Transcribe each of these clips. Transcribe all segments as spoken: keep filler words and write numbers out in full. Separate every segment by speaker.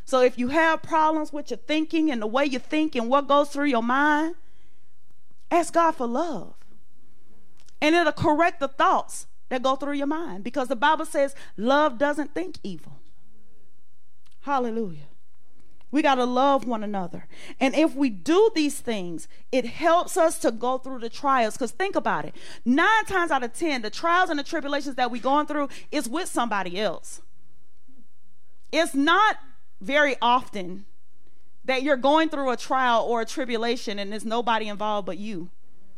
Speaker 1: So if you have problems with your thinking and the way you think and what goes through your mind, ask God for love. And it'll correct the thoughts that go through your mind, because the Bible says love doesn't think evil. Hallelujah. We got to love one another. And if we do these things, it helps us to go through the trials. Because think about it. Nine times out of ten, the trials and the tribulations that we're going through is with somebody else. It's not very often that you're going through a trial or a tribulation and there's nobody involved but you.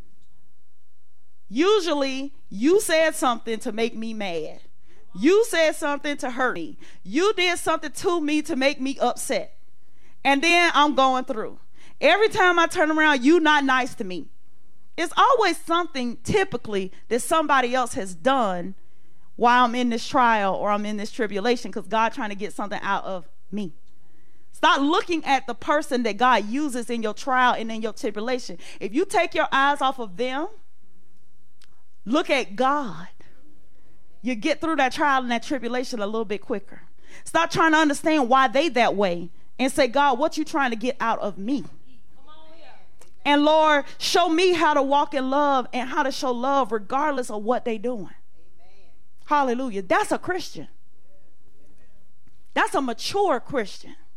Speaker 1: Usually, you said something to make me mad. You said something to hurt me. You did something to me to make me upset. And then I'm going through. Every time I turn around, you not nice to me. It's always something typically that somebody else has done while I'm in this trial or I'm in this tribulation, because God's trying to get something out of me. Stop looking at the person that God uses in your trial and in your tribulation. If you take your eyes off of them, look at God, you get through that trial and that tribulation a little bit quicker. Stop trying to understand why they that way and say, God, what you trying to get out of me? And Lord, show me how to walk in love and how to show love regardless of what they doing. Amen. Hallelujah. That's a Christian. That's a mature Christian.